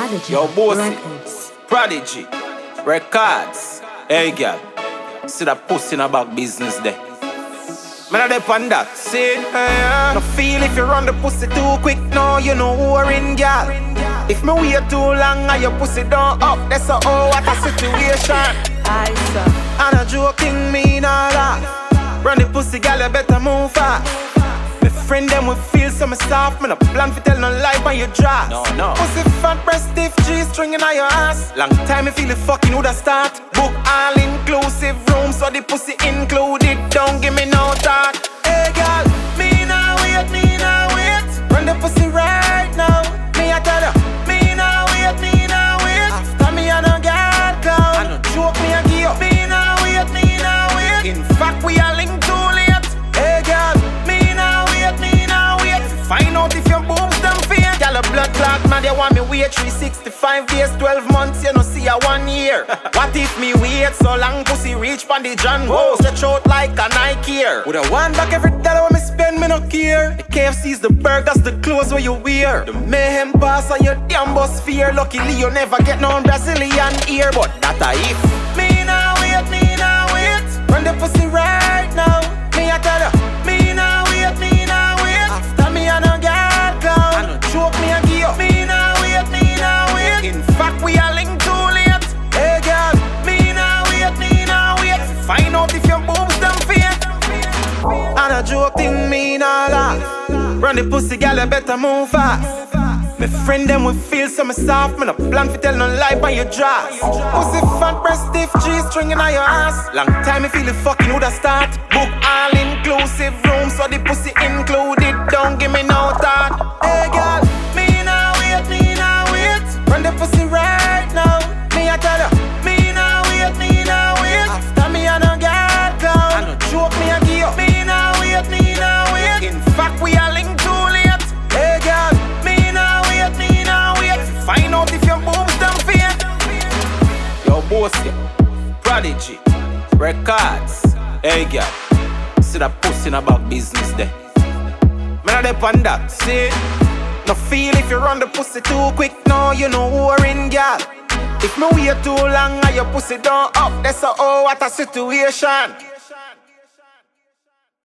Prodigy Yo, bossy, Records. Prodigy Records. Hey, girl, see that pussy in a back business there. Man, I depend that. See, no feel if you run the pussy too quick. No, you know who are in, girl. If me wait too long and your pussy don't up, that's a oh, what a situation. And a joking me nah laugh. Run the pussy, girl, you better move fast. My friend them will feel some soft. Man, a plan for tell no lie when you dress. No. Pussy fat, breast stiff, G-string in your ass. Long time you feel the fucking woulda start. Book all inclusive room, so the pussy included. Don't give me no thought. Hey girl, me nah wait. Run the pussy right now. Me I tell you, me nah wait. After me I no girl clown. I no joke, me I give up. Me nah wait. In fact, we are linked too late. Hey girl, me nah wait. Find out if your boobs done fake. Girl, a blood clot man, they want me wait 365 days, 12 months, you know see a 1 year. What if me wait so long, pussy reach pan the John Whoa, stretch out like a Nike here. With a one back every dollar when me spend, me no care. The KFC's the burgers, the clothes where you wear. The mayhem pass on your damn bus fear. Luckily you never get no Brazilian ear, but that a if. Me nah wait. Run the pussy right now. Me I tell you, me nah wait. After me I no girl clown. I no joke, me I give up. Me nah wait. In fact, we are linked too late. Hey girl, me nah wait. Find out if your boobs done fake. I no joke thing, me nah laugh. Run the pussy, girl, you better move fast. My friend them will feel some soft. Man, a plan for tell no lie when you dress. Pussy fat, breast stiff, G-string in your ass. Long time you feel the fucking woulda start. Book all inclusive room, so the pussy included. Don't give me no thought. Hey girl, me nah wait. Run the pussy right now. Me I tell you, me nah wait. After me I no girl clown. I no joke, me I give up. Me nah wait. In fact, we are linked too late. Hey girl, me nah wait. Find out if your boobs done fake. Yo, bossy, Prodigy Records. Hey girl, see that pussy in a back business there. Man, I depend that. See, no feel if you run the pussy too quick. No, you know who are in, girl. If me wait too long and your pussy don't up, that's a oh, what a situation.